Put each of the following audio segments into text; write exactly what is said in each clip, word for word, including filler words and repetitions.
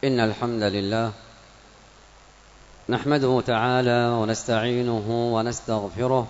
إن الحمد لله نحمده تعالى ونستعينه ونستغفره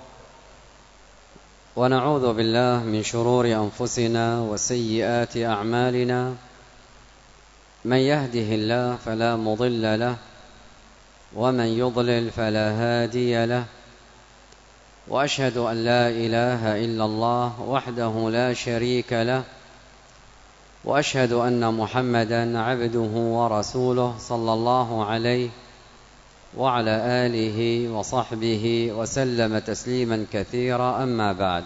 ونعوذ بالله من شرور أنفسنا وسيئات أعمالنا. من يهده الله فلا مضل له ومن يضلل فلا هادي له، وأشهد أن لا إله إلا الله وحده لا شريك له، وأشهد أن محمدًا عبده ورسوله صلى الله عليه وعلى آله وصحبه وسلم تسليما كثيرا. أما بعد،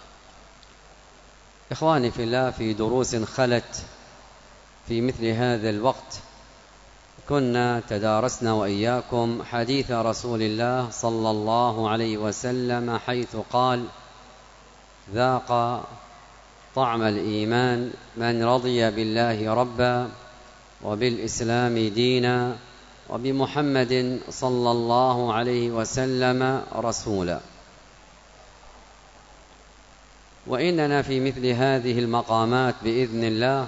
إخواني في الله، في دروس خلت في مثل هذا الوقت كنا تدارسنا وإياكم حديث رسول الله صلى الله عليه وسلم، حيث قال: ذاق طعم الإيمان من رضي بالله ربا وبالإسلام دينا وبمحمد صلى الله عليه وسلم رسولا. وإننا في مثل هذه المقامات بإذن الله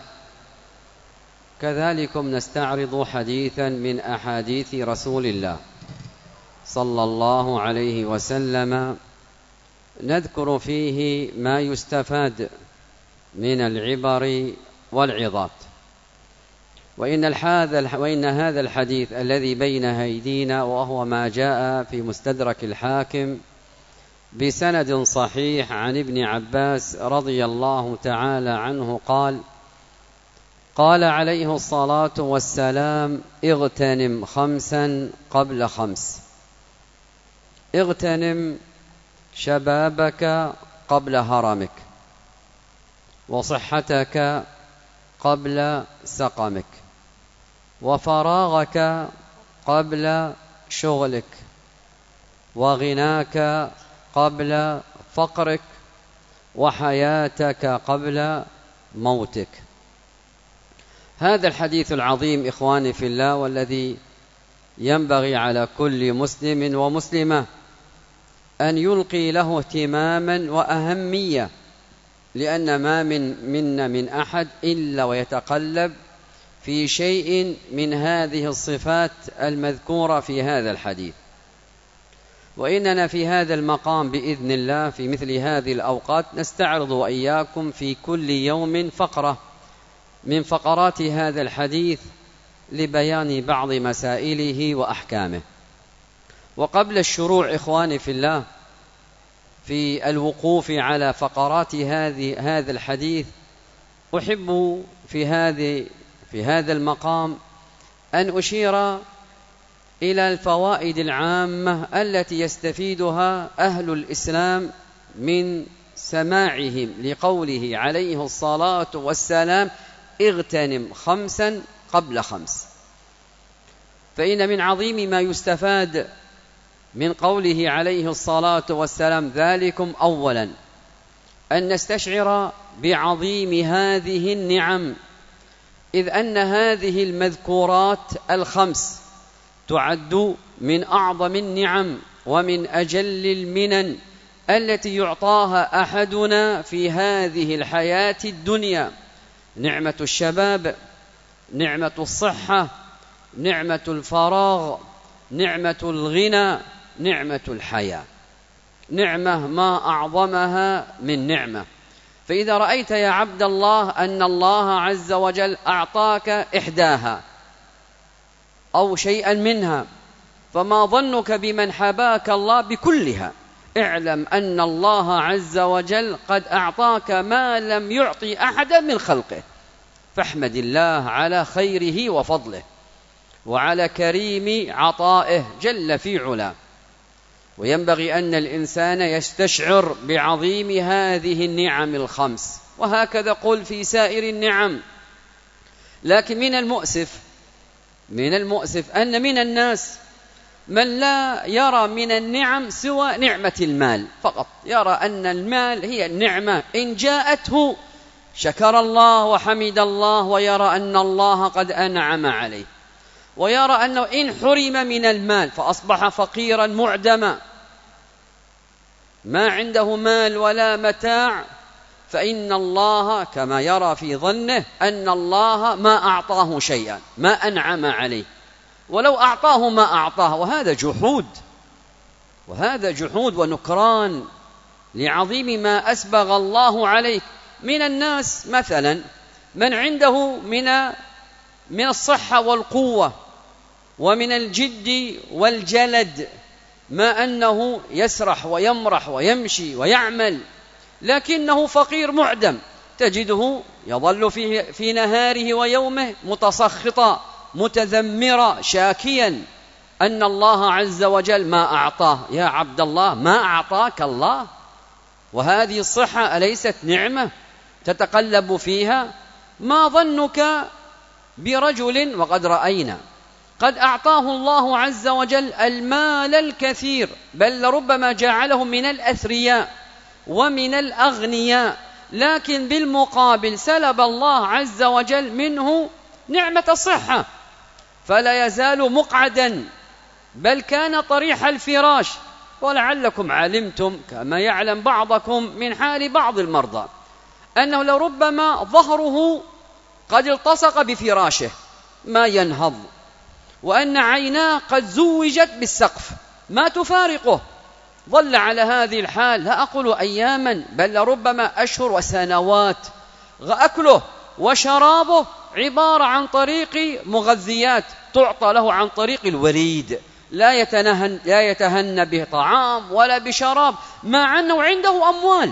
كذلكم نستعرض حديثا من أحاديث رسول الله صلى الله عليه وسلم، نذكر فيه ما يستفاد من العبر والعظات. وإن وإن هذا الحديث الذي بين أيدينا، وهو ما جاء في مستدرك الحاكم بسند صحيح عن ابن عباس رضي الله تعالى عنه قال: قال عليه الصلاة والسلام: اغتنم خمسا قبل خمس. اغتنم شبابك قبل هرمك، وصحتك قبل سقمك، وفراغك قبل شغلك، وغناك قبل فقرك، وحياتك قبل موتك. هذا الحديث العظيم إخواني في الله، والذي ينبغي على كل مسلم ومسلمة أن يلقي له اهتماما وأهمية، لأن ما من منا من أحد إلا ويتقلب في شيء من هذه الصفات المذكورة في هذا الحديث. وإننا في هذا المقام بإذن الله في مثل هذه الأوقات نستعرض وإياكم في كل يوم فقرة من فقرات هذا الحديث لبيان بعض مسائله وأحكامه. وقبل الشروع إخواني في الله في الوقوف على فقرات هذه هذا الحديث، أحب في هذه في هذا المقام أن أشير إلى الفوائد العامة التي يستفيدها أهل الإسلام من سماعهم لقوله عليه الصلاة والسلام: اغتنم خمسا قبل خمس. فإن من عظيم ما يستفاد من قوله عليه الصلاة والسلام ذلكم أولا أن نستشعر بعظيم هذه النعم، إذ أن هذه المذكورات الخمس تعد من أعظم النعم ومن أجل المنن التي يعطاها أحدنا في هذه الحياة الدنيا: نعمة الشباب، نعمة الصحة، نعمة الفراغ، نعمة الغنى، نعمة الحياة. نعمة ما أعظمها من نعمة. فإذا رأيت يا عبد الله أن الله عز وجل أعطاك إحداها أو شيئا منها، فما ظنك بمن حباك الله بكلها؟ اعلم أن الله عز وجل قد أعطاك ما لم يعطي أحدا من خلقه، فاحمد الله على خيره وفضله وعلى كريم عطائه جل في علاه. وينبغي أن الإنسان يستشعر بعظيم هذه النعم الخمس، وهكذا قل في سائر النعم. لكن من المؤسف من المؤسف أن من الناس من لا يرى من النعم سوى نعمة المال فقط، يرى أن المال هي النعمة، إن جاءته شكر الله وحمد الله، ويرى أن الله قد أنعم عليه، ويرى أنه إن حرم من المال فأصبح فقيرا معدما، ما عنده مال ولا متاع فإن الله كما يرى في ظنه أن الله ما أعطاه شيئا، ما أنعم عليه، ولو أعطاه ما أعطاه، وهذا جحود، وهذا جحود ونكران لعظيم ما أسبغ الله عليك. من الناس مثلا من عنده من من الصحة والقوة ومن الجد والجلد ما أنه يسرح ويمرح ويمشي ويعمل، لكنه فقير معدم، تجده يظل في, في نهاره ويومه متسخطا متذمرا شاكيا أن الله عز وجل ما أعطاه. يا عبد الله، ما أعطاك الله؟ وهذه الصحة أليست نعمة تتقلب فيها؟ ما ظنك برجل وقد رأينا قد أعطاه الله عز وجل المال الكثير، بل ربما جعله من الأثرياء ومن الأغنياء، لكن بالمقابل سلب الله عز وجل منه نعمة الصحة، فلا يزال مقعدا، بل كان طريح الفراش. ولعلكم علمتم كما يعلم بعضكم من حال بعض المرضى أنه لربما ظهره قد التصق بفراشه ما ينهض، وأن عيناه قد زوجت بالسقف ما تفارقه، ظل على هذه الحال لا أقول أياما بل لربما أشهر وسنوات، أكله وشرابه عبارة عن طريق مغذيات تعطى له عن طريق الوريد، لا يتنهن, لا يتهن به طعام ولا بشراب، مع أنه عنده أموال،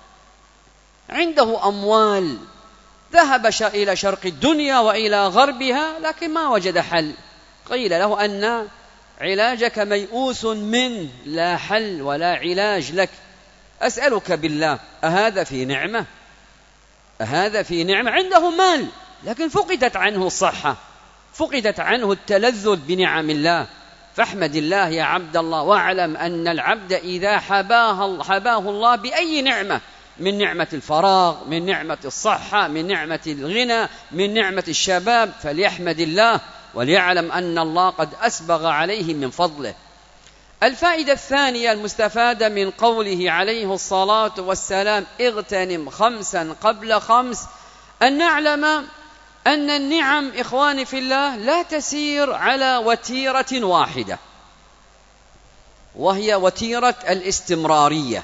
عنده أموال، ذهب إلى شرق الدنيا وإلى غربها لكن ما وجد حل، قيل له أن علاجك ميؤوس منه، لا حل ولا علاج لك. أسألك بالله، أهذا في نعمة؟ أهذا في نعمة؟ عنده مال لكن فقدت عنه الصحة، فقدت عنه التلذذ بنعم الله، فاحمد الله يا عبد الله، واعلم أن العبد إذا حباه, حباه الله بأي نعمة، من نعمة الفراغ، من نعمة الصحة، من نعمة الغنى، من نعمة الشباب، فليحمد الله وليعلم أن الله قد أسبغ عليه من فضله. الفائدة الثانية المستفادة من قوله عليه الصلاة والسلام اغتنم خمسا قبل خمس، أن نعلم أن النعم إخواني في الله لا تسير على وتيرة واحدة، وهي وتيرة الاستمرارية.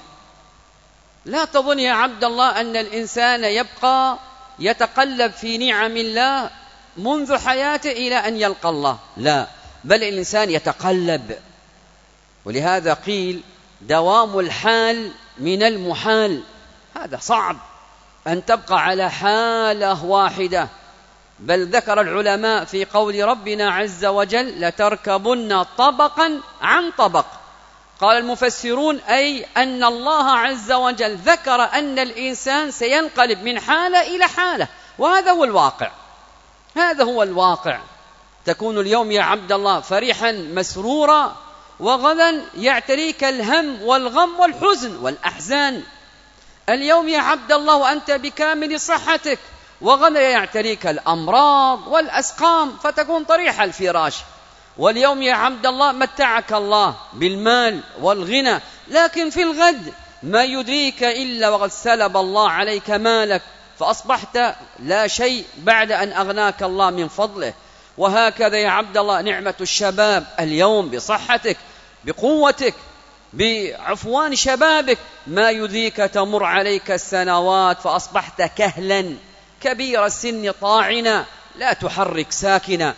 لا تظن يا عبد الله أن الإنسان يبقى يتقلب في نعم الله منذ حياته إلى أن يلقى الله، لا، بل الإنسان يتقلب. ولهذا قيل دوام الحال من المحال، هذا صعب أن تبقى على حالة واحدة، بل ذكر العلماء في قول ربنا عز وجل لتركبن طبقا عن طبق، قال المفسرون أي أن الله عز وجل ذكر أن الإنسان سينقلب من حالة إلى حالة، وهذا هو الواقع، هذا هو الواقع. تكون اليوم يا عبد الله فرحا مسرورا، وغدا يعتريك الهم والغم والحزن والأحزان. اليوم يا عبد الله وأنت بكامل صحتك، وغدا يعتريك الأمراض والأسقام فتكون طريح الفراش. واليوم يا عبد الله متعك الله بالمال والغنى، لكن في الغد ما يدريك إلا وقد سلب الله عليك مالك، فأصبحت لا شيء بعد أن أغناك الله من فضله. وهكذا يا عبد الله نعمة الشباب اليوم بصحتك بقوتك بعفوان شبابك، ما يدريك تمر عليك السنوات فأصبحت كهلا كبير السن طاعنا لا تحرك ساكنا.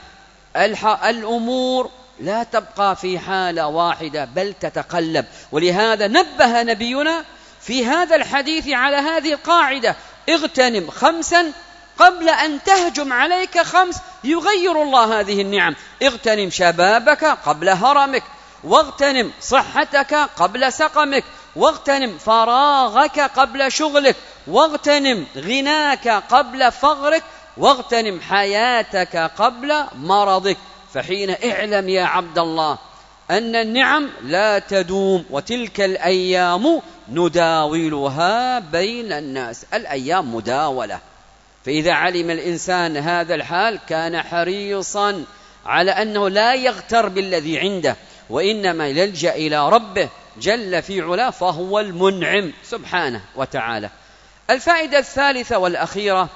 الأمور لا تبقى في حالة واحدة بل تتقلب، ولهذا نبه نبينا في هذا الحديث على هذه القاعدة اغتنم خمسا قبل أن تهجم عليك خمس يغير الله هذه النعم. اغتنم شبابك قبل هرمك، واغتنم صحتك قبل سقمك، واغتنم فراغك قبل شغلك، واغتنم غناك قبل فقرك، واغتنم حياتك قبل مرضك. فحين اعلم يا عبد الله أن النعم لا تدوم، وتلك الأيام نداولها بين الناس، الأيام مداولة. فإذا علم الإنسان هذا الحال كان حريصا على أنه لا يغتر بالذي عنده، وإنما يلجأ إلى ربه جل في علاه، فهو المنعم سبحانه وتعالى. الفائدة الثالثة والأخيرة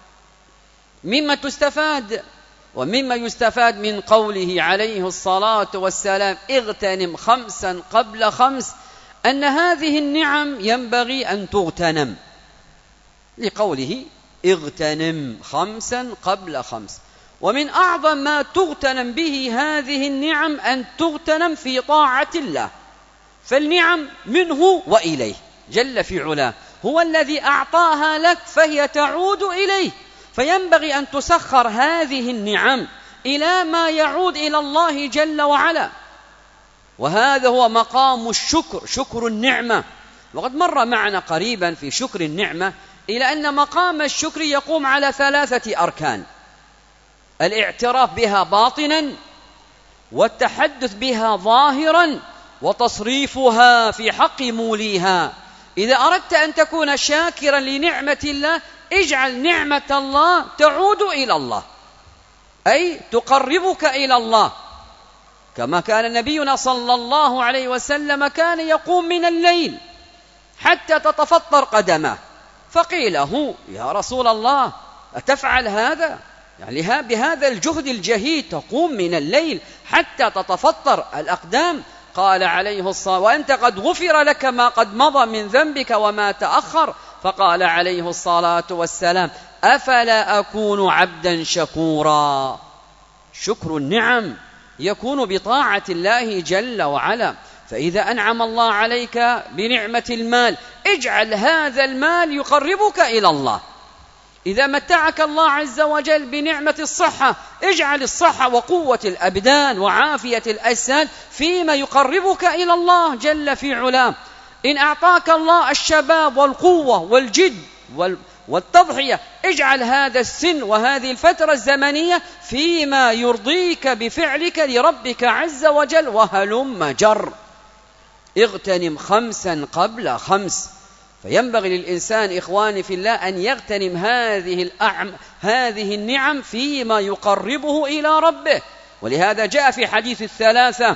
مما تستفاد ومما يستفاد من قوله عليه الصلاة والسلام اغتنم خمسا قبل خمس، أن هذه النعم ينبغي أن تغتنم، لقوله اغتنم خمسا قبل خمس. ومن أعظم ما تغتنم به هذه النعم أن تغتنم في طاعة الله، فالنعم منه وإليه جل في علاه، هو الذي أعطاها لك فهي تعود إليه، فينبغي أن تسخر هذه النعم إلى ما يعود إلى الله جل وعلا، وهذا هو مقام الشكر، شكر النعمة. وقد مر معنا قريبا في شكر النعمة إلى أن مقام الشكر يقوم على ثلاثة أركان: الاعتراف بها باطنا، والتحدث بها ظاهرا، وتصريفها في حق موليها. إذا أردت أن تكون شاكرا لنعمة الله اجعل نعمة الله تعود إلى الله، أي تقربك إلى الله، كما كان نبينا صلى الله عليه وسلم كان يقوم من الليل حتى تتفطر قدمه، فقيل له يا رسول الله أتفعل هذا؟ يعني بهذا الجهد الجهيد تقوم من الليل حتى تتفطر الأقدام؟ قال عليه الصلاة وأنت قد غفر لك ما قد مضى من ذنبك وما تأخر. فقال عليه الصلاة والسلام أفلا أكون عبدا شكورا. شكر النعم يكون بطاعة الله جل وعلا، فإذا أنعم الله عليك بنعمة المال اجعل هذا المال يقربك إلى الله. إذا متعك الله عز وجل بنعمة الصحة اجعل الصحة وقوة الأبدان وعافية الأجساد فيما يقربك إلى الله جل في علاه. إن أعطاك الله الشباب والقوة والجد والتضحية اجعل هذا السن وهذه الفترة الزمنية فيما يرضيك بفعلك لربك عز وجل، وهلم جر. اغتنم خمسا قبل خمس، فينبغي للإنسان إخواني في الله أن يغتنم هذه الأعم هذه النعم فيما يقربه إلى ربه. ولهذا جاء في حديث الثلاثة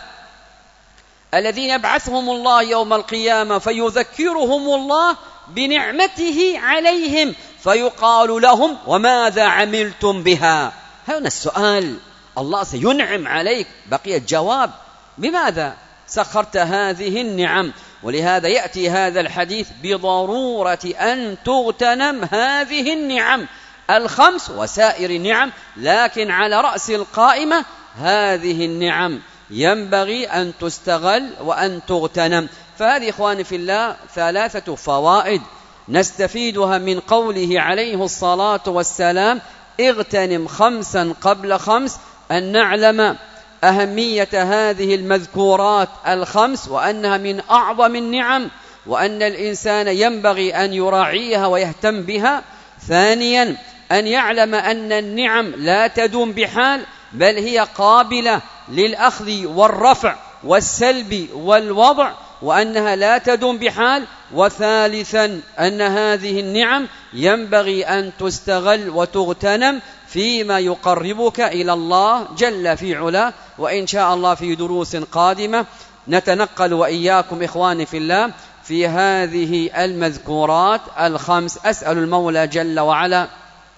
الذين يبعثهم الله يوم القيامة فيذكرهم الله بنعمته عليهم فيقال لهم وماذا عملتم بها؟ هنا السؤال، الله سينعم عليك، بقي الجواب بماذا سخرت هذه النعم؟ ولهذا يأتي هذا الحديث بضرورة أن تغتنم هذه النعم الخمس وسائر النعم، لكن على رأس القائمة هذه النعم ينبغي أن تستغل وأن تغتنم. فهذه إخواني في الله ثلاثة فوائد نستفيدها من قوله عليه الصلاة والسلام اغتنم خمسا قبل خمس، أن نعلم أهمية هذه المذكورات الخمس وأنها من أعظم النعم، وأن الإنسان ينبغي أن يراعيها ويهتم بها. ثانيا أن يعلم أن النعم لا تدوم بحال، بل هي قابلة للأخذ والرفع والسلب والوضع، وأنها لا تدوم بحال. وثالثا أن هذه النعم ينبغي أن تستغل وتغتنم فيما يقربك إلى الله جل في علاه. وإن شاء الله في دروس قادمة نتنقل وإياكم إخواني في الله في هذه المذكورات الخمس. أسأل المولى جل وعلا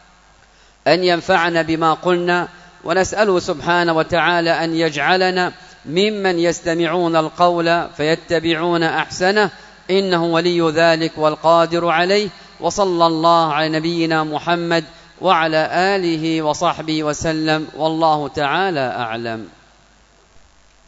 أن ينفعنا بما قلنا، ونسأله سبحانه وتعالى أن يجعلنا ممن يستمعون القول فيتبعون أحسنه، إنه ولي ذلك والقادر عليه. وصلى الله على نبينا محمد وعلى آله وصحبه وسلم، والله تعالى أعلم.